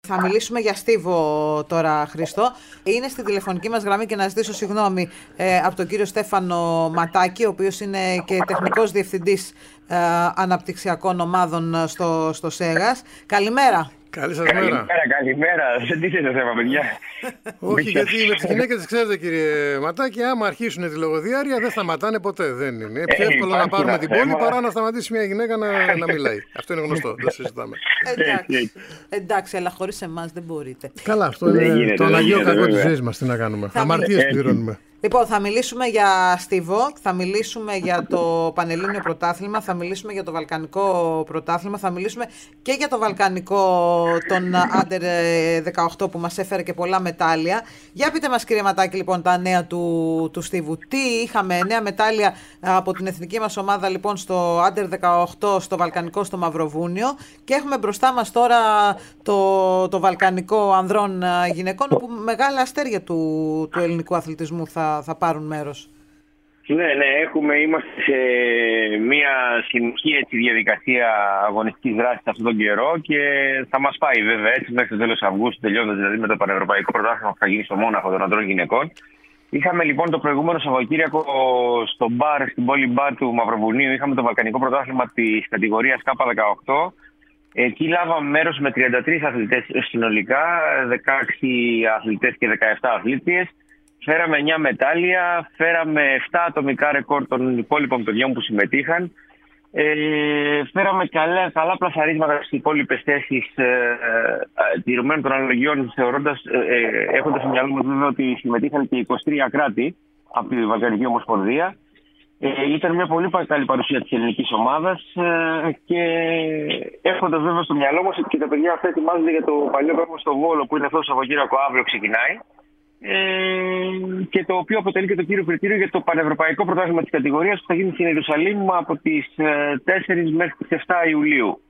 Θα μιλήσουμε για Στίβο τώρα, Χριστό. Είναι στη τηλεφωνική μας γραμμή και να ζητήσω συγγνώμη από τον κύριο Στέφανο Ματάκη, ο οποίος είναι και τεχνικός διευθυντής αναπτυξιακών ομάδων στο ΣΕΓΑΣ. Καλημέρα. Καλή σας μέρα. Καλημέρα. Δεν τίθεται θέμα, παιδιά. Όχι, γιατί με τις γυναίκες, ξέρετε κύριε Ματάκη, άμα αρχίσουν τη λογοδιάρεια δεν σταματάνε ποτέ. Δεν είναι. Πιο εύκολο να πάρουμε την πόλη παρά να σταματήσει μια γυναίκα να μιλάει. Αυτό είναι γνωστό. Δεν συζητάμε. Εντάξει, αλλά χωρίς εμάς δεν μπορείτε. Καλά, αυτό είναι το αναγκαίο κακό της ζωής μας. Τι να κάνουμε. Αμαρτίες πληρώνουμε. Λοιπόν, θα μιλήσουμε για Στίβο, θα μιλήσουμε για το Πανελλήνιο Πρωτάθλημα, θα μιλήσουμε για το Βαλκανικό Πρωτάθλημα, θα μιλήσουμε και για το Βαλκανικό των Under 18 που μας έφερε και πολλά μετάλλια. Για πείτε μας κύριε Ματάκη λοιπόν τα νέα του Στίβου. Τι είχαμε, νέα μετάλλια από την εθνική μας ομάδα λοιπόν στο Under 18, στο Βαλκανικό, στο Μαυροβούνιο και έχουμε μπροστά μας τώρα το Βαλκανικό ανδρών γυναικών όπου μεγάλα αστέρια του ελληνικού αθλητισμού θα πάρουν μέρος. Ναι, είμαστε σε μια συνεχή διαδικασία αγωνιστικής δράσης αυτόν τον καιρό και θα μας πάει βέβαια έτσι μέχρι το τέλος Αυγούστου, τελειώντας δηλαδή με το Πανευρωπαϊκό Πρωτάθλημα που θα γίνει στο Μόναχο των ανδρών γυναικών. Είχαμε λοιπόν το προηγούμενο Σαββατοκύριακο στο μπαρ, στην πόλη μπαρ του Μαυροβουνίου, είχαμε το Βαλκανικό Πρωτάθλημα της κατηγορίας K18. Εκεί λάβαμε μέρος με 33 αθλητές συνολικά, 16 αθλητές και 17 αθλήτριες. Φέραμε 9 μετάλλια, φέραμε 7 ατομικά ρεκόρ των υπόλοιπων παιδιών που συμμετείχαν. Φέραμε καλά πλασαρίσματα στις υπόλοιπες θέσεις τηρουμένων των αναλογιών, έχοντας στο μυαλό μας βέβαια ότι συμμετείχαν και 23 κράτη από τη Βαλκανική Ομοσπονδία. Ήταν μια πολύ καλή παρουσία της ελληνικής ομάδας και έχοντας βέβαια στο μυαλό μας ότι και τα παιδιά αυτά ετοιμάζονται για το παλιό πρόγραμμα στο Βόλο που είναι αυτό το Σαββατοκύριακο, αύριο ξεκινάει. Και το οποίο αποτελεί και το κύριο κριτήριο για το Πανευρωπαϊκό Πρωτάθλημα της κατηγορίας που θα γίνει στην Ιερουσαλήμ από τις 4 μέχρι τις 7 Ιουλίου.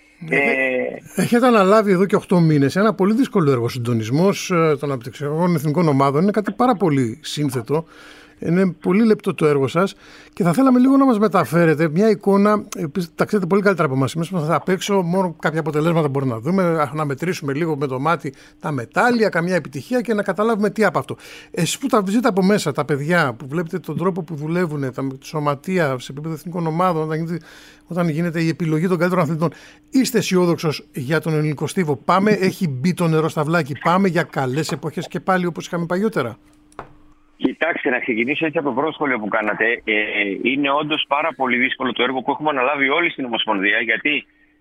Έχετε αναλάβει εδώ και 8 μήνες ένα πολύ δύσκολο έργο. Συντονισμός των αναπτυξιακών εθνικών ομάδων είναι κάτι πάρα πολύ σύνθετο. Είναι πολύ λεπτό το έργο σας και θα θέλαμε λίγο να μας μεταφέρετε μια εικόνα. Τα ξέρετε πολύ καλύτερα από εμάς. Εμείς θα απ' έξω μόνο κάποια αποτελέσματα μπορούμε να δούμε, να μετρήσουμε λίγο με το μάτι τα μετάλλια, καμιά επιτυχία και να καταλάβουμε τι από αυτό. Εσείς που τα ζείτε από μέσα, τα παιδιά που βλέπετε τον τρόπο που δουλεύουν, τα σωματεία σε επίπεδο εθνικών ομάδων, όταν γίνεται η επιλογή των καλύτερων αθλητών, είστε αισιόδοξος για τον ελληνικό Στίβο? Πάμε, έχει μπει το νερό στα βλάκι, πάμε για καλές εποχές και πάλι όπως είχαμε παλιότερα? Κοιτάξτε, να ξεκινήσω έτσι από το πρώτο σχόλιο που κάνατε. Είναι όντως πάρα πολύ δύσκολο το έργο που έχουμε αναλάβει όλοι στην Ομοσπονδία, γιατί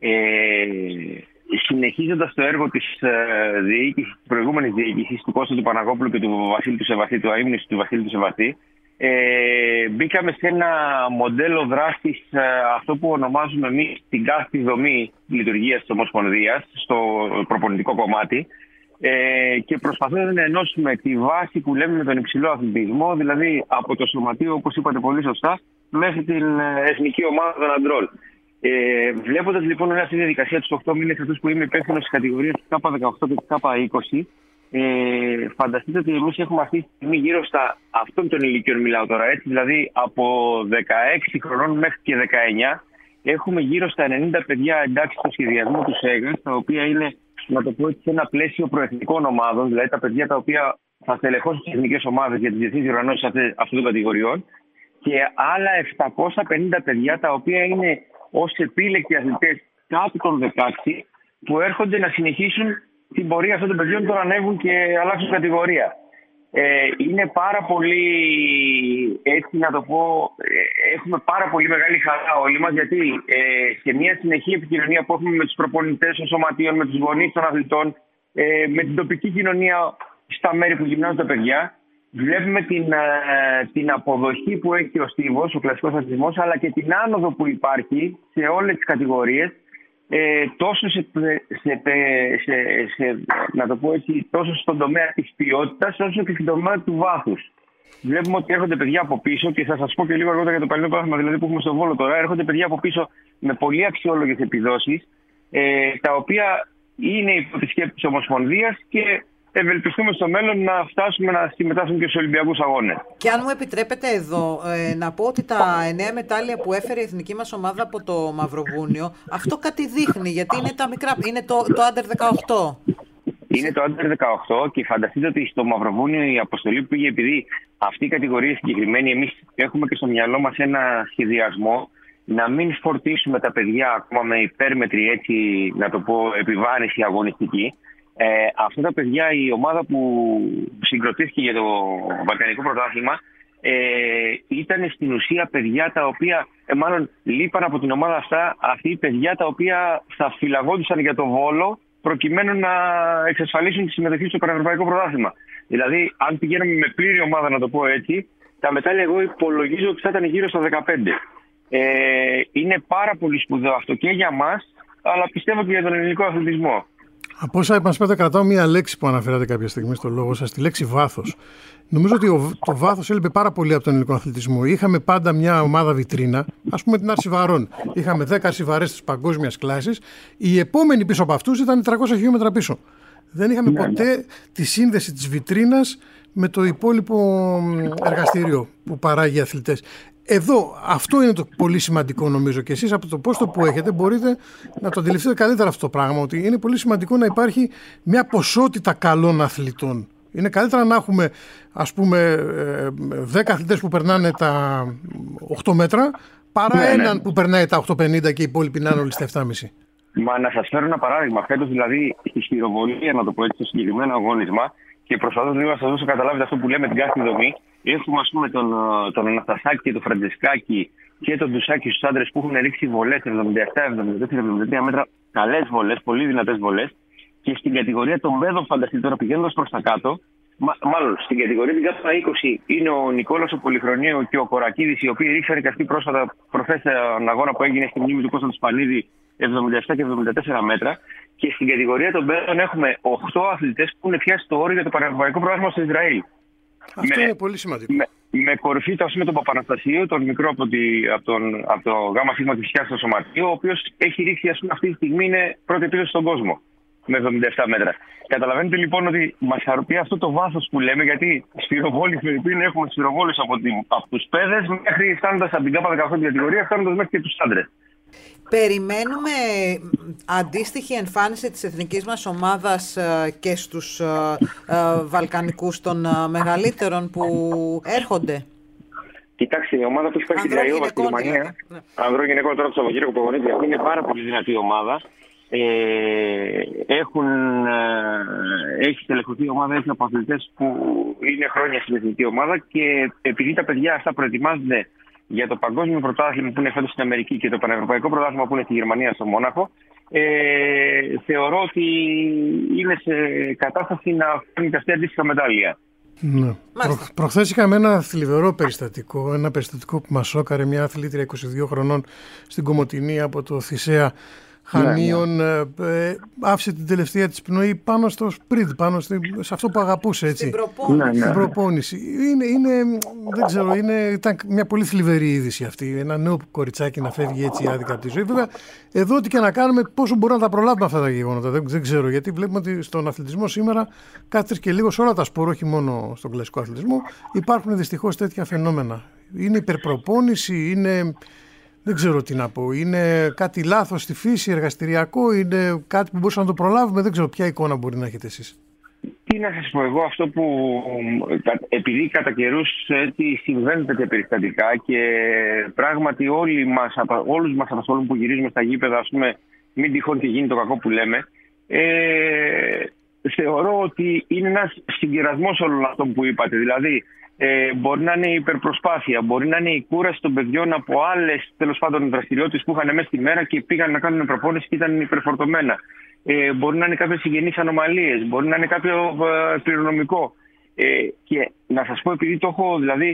συνεχίζοντας το έργο της προηγούμενης διοίκησης του Κώστα του Παναγόπουλου και του Βασίλη του Σεβαστή, του αείμνηστου του Βασίλη του Σεβαστή, μπήκαμε σε ένα μοντέλο δράσης, αυτό που ονομάζουμε εμείς την κάθετη δομή λειτουργίας της Ομοσπονδίας, στο προπονητικό κομμάτι. Και προσπαθούμε να ενώσουμε τη βάση που λέμε με τον υψηλό αθλητισμό, δηλαδή από το σωματείο, όπως είπατε πολύ σωστά, μέχρι την εθνική ομάδα των αντρών. Βλέποντας λοιπόν αυτή τη διαδικασία τους 8 μήνες, αυτούς που είμαι υπεύθυνος στις κατηγορίες K18 και K20, φανταστείτε ότι εμείς έχουμε αυτή τη στιγμή γύρω στα αυτών των ηλικιών, μιλάω τώρα έτσι, δηλαδή από 16 χρονών μέχρι και 19, έχουμε γύρω στα 90 παιδιά εντάξει στο σχεδιασμό του ΣΕΓΑΣ, τα οποία είναι, να το πω έτσι, σε ένα πλαίσιο προεθνικών ομάδων, δηλαδή τα παιδιά τα οποία θα στελεχώσουν τις εθνικές ομάδες για τις διεθνείς διοργανώσεις αυτών των κατηγοριών, και άλλα 750 παιδιά τα οποία είναι ως επίλεκτοι αθλητές κάτω των 16 που έρχονται να συνεχίσουν την πορεία αυτών των παιδιών, τώρα ανέβουν και αλλάξουν κατηγορία. Είναι πάρα πολύ, έτσι να το πω, έχουμε πάρα πολύ μεγάλη χαρά όλοι μας, γιατί σε μια συνεχή επικοινωνία που έχουμε με τους προπονητές των σωματείων, με τους γονείς των αθλητών, με την τοπική κοινωνία στα μέρη που γυμνάζουν τα παιδιά, βλέπουμε την αποδοχή που έχει ο Στίβος, ο κλασικός αθλητισμός, αλλά και την άνοδο που υπάρχει σε όλες τις κατηγορίες, τόσο να το πω έτσι, τόσο στον τομέα της ποιότητας όσο και στον τομέα του βάθους. Βλέπουμε ότι έρχονται παιδιά από πίσω, και θα σας πω και λίγο αργότερα για το παλιό πράγμα δηλαδή που έχουμε στο Βόλο τώρα. Έρχονται παιδιά από πίσω με πολύ αξιόλογες επιδόσεις, τα οποία είναι υπό τη σκέπη της Ομοσπονδίας, και ευελπιστούμε στο μέλλον να φτάσουμε να συμμετάσχουμε και στους Ολυμπιακούς Αγώνες. Και αν μου επιτρέπετε εδώ να πω ότι τα 9 μετάλλια που έφερε η εθνική μας ομάδα από το Μαυροβούνιο, αυτό κάτι δείχνει, γιατί είναι τα μικρά, είναι το Under 18. Είναι το Under 18 και φανταστείτε ότι στο Μαυροβούνιο η αποστολή που πήγε, επειδή αυτή η κατηγορία συγκεκριμένη, εμείς έχουμε και στο μυαλό μας ένα σχεδιασμό να μην φορτίσουμε τα παιδιά ακόμα με υπέρμετρη, έτσι να το πω, επιβάρυνση αγωνιστική. Αυτά τα παιδιά, η ομάδα που συγκροτήθηκε για το Βαλκανικό Πρωτάθλημα, ήταν στην ουσία παιδιά τα οποία, μάλλον λείπαν από την ομάδα αυτοί οι παιδιά τα οποία θα φυλαγόντουσαν για το Βόλο προκειμένου να εξασφαλίσουν τη συμμετοχή στο Πανευρωπαϊκό Πρωτάθλημα. Δηλαδή, αν πηγαίναμε με πλήρη ομάδα, να το πω έτσι, τα μετάλλια εγώ υπολογίζω ότι θα ήταν γύρω στα 15. Είναι πάρα πολύ σπουδαίο αυτό και για μας, αλλά πιστεύω και για τον ελληνικό αθλητισμό. Από όσα μας είπατε, κρατάω μία λέξη που αναφέρατε κάποια στιγμή στο λόγο σας, τη λέξη βάθος. Νομίζω ότι το βάθος έλειπε πάρα πολύ από τον ελληνικό αθλητισμό. Είχαμε πάντα μια ομάδα βιτρίνα, ας πούμε την Αρσιβαρών. Είχαμε 10 αρσιβαρές της παγκόσμιας κλάσης. Οι επόμενοι πίσω από αυτούς ήταν 300 χιλιόμετρα πίσω. Δεν είχαμε ποτέ τη σύνδεση της βιτρίνας με το υπόλοιπο εργαστήριο που παράγει οι αθλητές. Εδώ αυτό είναι το πολύ σημαντικό, νομίζω, και εσείς από το πόστο που έχετε μπορείτε να το αντιληφθείτε καλύτερα αυτό το πράγμα, ότι είναι πολύ σημαντικό να υπάρχει μια ποσότητα καλών αθλητών. Είναι καλύτερα να έχουμε, ας πούμε, 10 αθλητές που περνάνε τα 8 μέτρα παρά έναν που περνάει τα 8,50 και οι υπόλοιποι να είναι όλοι στα 7,5. Μα να σας φέρω ένα παράδειγμα. Φέτος, δηλαδή, στη χειροβολία, να το πω έτσι, στο συγκεκριμένο αγώνισμα, και προσπαθώ λίγο να σας δώσω καταλάβετε αυτό που λέμε την κάθε δομή. Έχουμε, ας πούμε, τον Αναστασάκη και τον Φραντζεσκάκη και τον Ντουσάκη στους άντρες που έχουν ρίξει βολές 77, 74, 73 μέτρα. Καλές βολές, πολύ δυνατές βολές. Και στην κατηγορία των παιδών, φανταστείτε τώρα πηγαίνοντας προς τα κάτω, μάλλον στην κατηγορία την κάτω 20 είναι ο Νικόλας ο Πολυχρονίου και ο Κορακίδης, οι οποίοι ρίξαν καστή πρόσφατα προχθές έναν αγώνα που έγινε στη μνήμη του Κώστα του Σπανίδη 77 και 74 μέτρα. Και στην κατηγορία των παιδών έχουμε 8 αθλητές που έχουν πιάσει το όριο για το Πανευρωπαϊκό Πρωτάθλημα στο Ισραήλ. Αυτό είναι πολύ σημαντικό. Με κορυφή τον Παπαναστασίου, τον μικρό από το ΓΑΜΑ ΣΥΓΜΑ της Χιάς στο Σωματείο, ο οποίος έχει ρίξει, ας πούμε, αυτή τη στιγμή είναι πρώτη επίδοση στον κόσμο με 77 μέτρα. Καταλαβαίνετε λοιπόν ότι μας χαροποιεί αυτό το βάθος που λέμε, γιατί σφυροβόλοι Φερρυπίν έχουμε σφυροβόλους από τους παιδες μέχρι φτάνοντας από την ΚΑΠΑ 18 κατηγορία, φτάνοντας μέχρι και τους άντρες. Περιμένουμε αντίστοιχη εμφάνιση της εθνικής μας ομάδας και στους βαλκανικούς των μεγαλύτερων που έρχονται. Κοιτάξτε, η ομάδα που έχει πάρει στην Κραϊόβα στη Ρουμανία, ανδρών γυναικών τώρα του Σαββατοκύριακου που αγωνίζεται, είναι πάρα πολύ δυνατή ομάδα. Έχει τελεχωθεί η ομάδα έτσι από αθλητές που είναι χρόνια στην εθνική ομάδα και επειδή τα παιδιά αυτά προετοιμάζονται για το παγκόσμιο πρωτάθλημα που είναι φέτος στην Αμερική και το πανευρωπαϊκό πρωτάθλημα που είναι στη Γερμανία, στο Μόναχο, θεωρώ ότι είναι σε κατάσταση να φέρνει και αυτή αντίστοιχα μετάλλια. Ναι. Προχθές είχαμε ένα θλιβερό περιστατικό, ένα περιστατικό που μας σώκαρε, μια αθλήτρια 22 χρονών στην Κομοτηνή από το Θησέα Χανίων, άφησε την τελευταία της πνοή πάνω στο σπριντ, πάνω σε αυτό που αγαπούσε, έτσι. Στην προπόνηση. Δεν ξέρω, ήταν μια πολύ θλιβερή είδηση αυτή. Ένα νέο κοριτσάκι να φεύγει έτσι άδικα από τη ζωή. Βέβαια, εδώ ό,τι και να κάνουμε, πόσο μπορούμε να τα προλάβουμε αυτά τα γεγονότα. Δεν ξέρω, γιατί βλέπουμε ότι στον αθλητισμό σήμερα, κάθε και λίγο σε όλα τα σπορ, όχι μόνο στον κλασικό αθλητισμό, υπάρχουν δυστυχώς τέτοια φαινόμενα. Είναι υπερπροπόνηση, είναι. Δεν ξέρω τι να πω. Είναι κάτι λάθος στη φύση, εργαστηριακό, είναι κάτι που μπορούσαμε να το προλάβουμε. Δεν ξέρω ποια εικόνα μπορεί να έχετε εσείς. Τι να σας πω εγώ, αυτό που επειδή κατά καιρούς συμβαίνουν τέτοια περιστατικά και πράγματι όλους μας απασχολούν που γυρίζουμε στα γήπεδα, ας πούμε, μην τυχόν και γίνει το κακό που λέμε, θεωρώ ότι είναι ένας συγκερασμός όλων αυτών που είπατε. Δηλαδή, μπορεί να είναι η υπερπροσπάθεια, μπορεί να είναι η κούραση των παιδιών από άλλες τέλος πάντων δραστηριότητες που είχαν μέσα στη μέρα και πήγαν να κάνουν προπόνηση και ήταν υπερφορτωμένα. Μπορεί να είναι κάποιες συγγενείς ανομαλίες, μπορεί να είναι κάποιο κληρονομικό. Και να σας πω, επειδή το έχω, δηλαδή,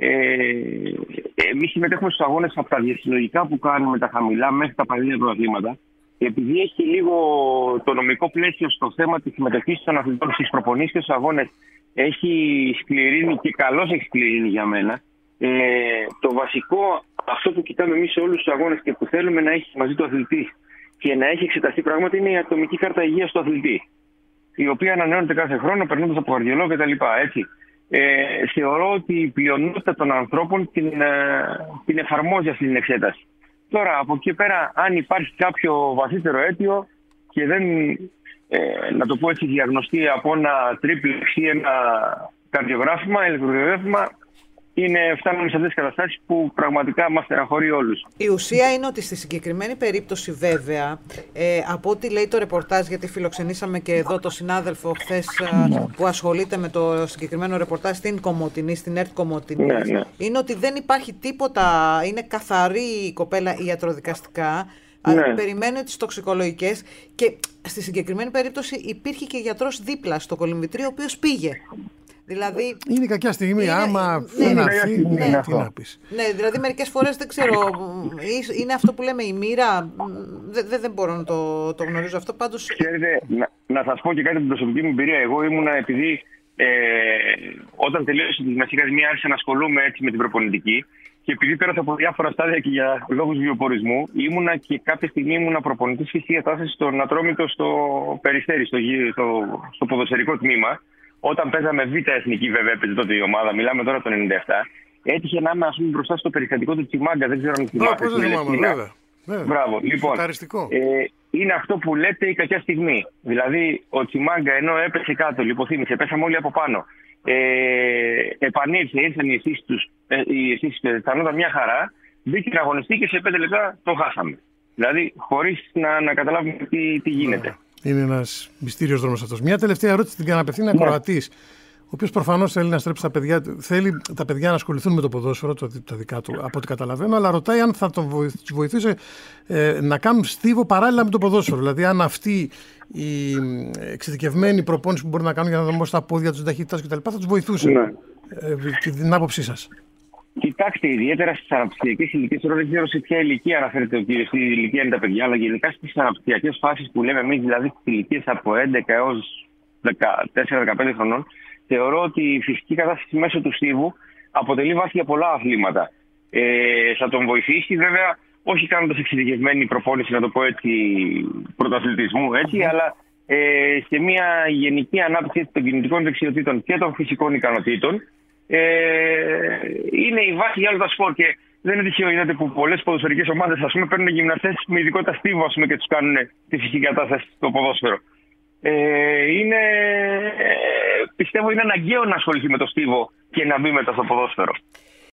εμείς συμμετέχουμε στους αγώνες από τα διασυλλογικά που κάνουμε τα χαμηλά μέχρι τα παλιά πρωταθλήματα. Επειδή έχει λίγο το νομικό πλαίσιο στο θέμα της συμμετοχής των αθλητών στις προπονήσεις και στους αγώνες, έχει σκληρύνει και καλώς έχει σκληρύνει για μένα. Το βασικό, αυτό που κοιτάμε εμείς σε όλους τους αγώνες και που θέλουμε να έχει μαζί του αθλητής και να έχει εξεταστεί πράγματι, είναι η ατομική κάρτα υγείας του αθλητή, η οποία ανανεώνεται κάθε χρόνο περνώντας από καρδιολόγο κτλ. Θεωρώ ότι η πλειονότητα των ανθρώπων την εφαρμόζει αυτή την εξέταση. Τώρα, από εκεί πέρα, αν υπάρχει κάποιο βαθύτερο αίτιο και να το πω έτσι, διαγνωστεί από ένα τρίπλεξ ή ένα καρδιογράφημα, ηλεκτροκαρδιογράφημα, φτάνουμε σε αυτές τις καταστάσεις που πραγματικά μας στεναχωρεί όλους. Η ουσία είναι ότι στη συγκεκριμένη περίπτωση, βέβαια, από ό,τι λέει το ρεπορτάζ, γιατί φιλοξενήσαμε και εδώ το συνάδελφο χθες που ασχολείται με το συγκεκριμένο ρεπορτάζ στην Κομοτηνή, στην ΕΡΤ Κομοτηνή, είναι ότι δεν υπάρχει τίποτα, είναι καθαρή η κοπέλα ιατροδικαστικά, περιμένει τις τοξικολογικές και στη συγκεκριμένη περίπτωση υπήρχε και γιατρός δίπλα στο κολυμβητήριο, ο οποίος πήγε. Δηλαδή, είναι κακιά στιγμή, άμα τι να πεις. Ναι, δηλαδή μερικές φορές δεν ξέρω, είναι αυτό που λέμε η μοίρα, δεν μπορώ να το γνωρίζω αυτό, πάντως... Ξέρετε, να σας πω και κάτι από την προσωπική μου εμπειρία. Εγώ ήμουνα, επειδή όταν τελείωσα τη Γυμναστική Ακαδημία άρχισα να ασχολούμαι έτσι με την προπονητική και επειδή πέρασα από διάφορα στάδια και για λόγους βιοπορισμού, ήμουνα και κάποια στιγμή ήμουνα προπονητής φυσικής κατάστασης στον Ατρόμητο στο Περιστέρι, στο ποδοσφαιρικό τμήμα. Όταν παίζαμε β' εθνική, βέβαια, έπαιζε τότε η ομάδα, μιλάμε τώρα το 97, έτυχε να είμαι, ας πούμε, μπροστά στο περιστατικό του Τσιμάγκα. Δεν ξέρω αν θυμάστε. Μπράβο. Λοιπόν, είναι αυτό που λέτε η κακιά στιγμή. Δηλαδή, ο Τσιμάγκα ενώ έπεσε κάτω, λιποθύμησε, πέσαμε όλοι από πάνω. Επανήλθε, ήρθαν οι αισθήσεις τους, αισθανόταν μια χαρά, μπήκε να αγωνιστεί και σε 5 λεπτά το χάσαμε. Δηλαδή, χωρίς να καταλάβουμε τι γίνεται. Είναι ένας μυστήριος δρόμος αυτός. Μια τελευταία ερώτηση την απευθύνει ένα Κροατής, ο οποίος προφανώς θέλει να στρέψει τα παιδιά, θέλει τα παιδιά να ασχοληθούν με το ποδόσφαιρο, τα δικά του, από ό,τι καταλαβαίνω, αλλά ρωτάει αν θα τους βοηθήσει να κάνουν στίβο παράλληλα με το ποδόσφαιρο. Δηλαδή, αν αυτή η εξειδικευμένη προπόνηση που μπορεί να κάνουν για να δώσουν στα πόδια τους, την ταχύτητα κτλ. Θα τους βοηθούσε. Την άποψή σας. Κοιτάξτε, ιδιαίτερα στις αναπτυξιακές ηλικίες, τώρα δεν ξέρω σε ποια ηλικία αναφέρεται ο κύριος, τι ηλικία είναι τα παιδιά, αλλά γενικά στις αναπτυξιακές φάσεις που λέμε εμείς, δηλαδή στις ηλικίες από 11 έως 14-15 χρονών, θεωρώ ότι η φυσική κατάσταση μέσω του στίβου αποτελεί βάση για πολλά αθλήματα. Θα τον βοηθήσει, βέβαια, όχι κάνοντας εξειδικευμένη προπόνηση, να το πω έτσι, πρωταθλητισμού, έτσι, αλλά σε μια γενική ανάπτυξη των κινητικών δεξιοτήτων και των φυσικών ικανοτήτων. Είναι η βάση για όλα τα σπορ και δεν είναι τυχαίο, είδατε, που πολλές ποδοσφαιρικές ομάδες, ας πούμε, παίρνουν γυμναστές με ειδικότητα στίβο, ας πούμε, και τους κάνουν τη φυσική κατάσταση στο ποδόσφαιρο. Πιστεύω είναι αναγκαίο να ασχοληθεί με το στίβο και να μπει μετά στο ποδόσφαιρο.